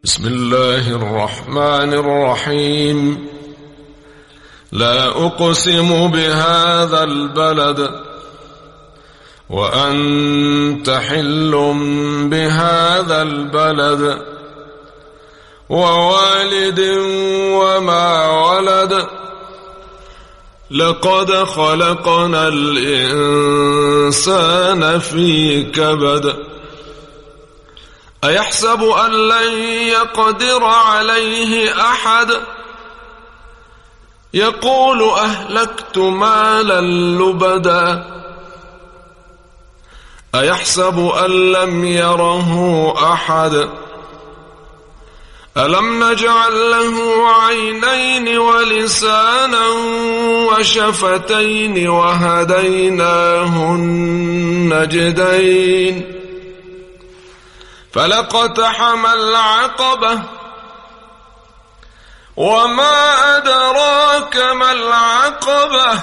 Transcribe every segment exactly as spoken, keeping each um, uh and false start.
بسم الله الرحمن الرحيم. لا أقسم بهذا البلد وأنت حل بهذا البلد ووالد وما ولد لقد خلقنا الإنسان في كبد أيحسب أن لن يقدر عليه أحد يقول أهلكت مالا لبدا أيحسب أن لم يره أحد ألم نجعل له عينين ولسانا وشفتين وهديناه النجدين فلاقتحم العقبة وما أدراك ما العقبة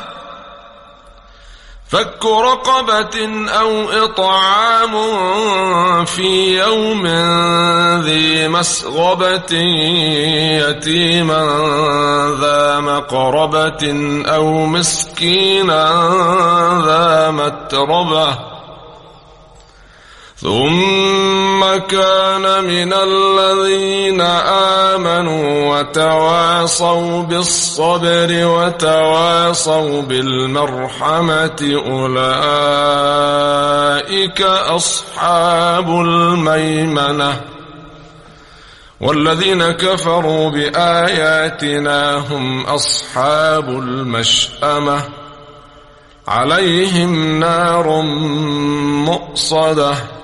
فك رقبة أو إطعام في يوم ذي مسغبة يتيما ذا مقربة أو مسكينا ذا متربة ثم كان من الذين آمنوا وتواصوا بالصبر وتواصوا بالمرحمة أولئك أصحاب الميمنة والذين كفروا بآياتنا هم أصحاب المشأمة عليهم نار مؤصدة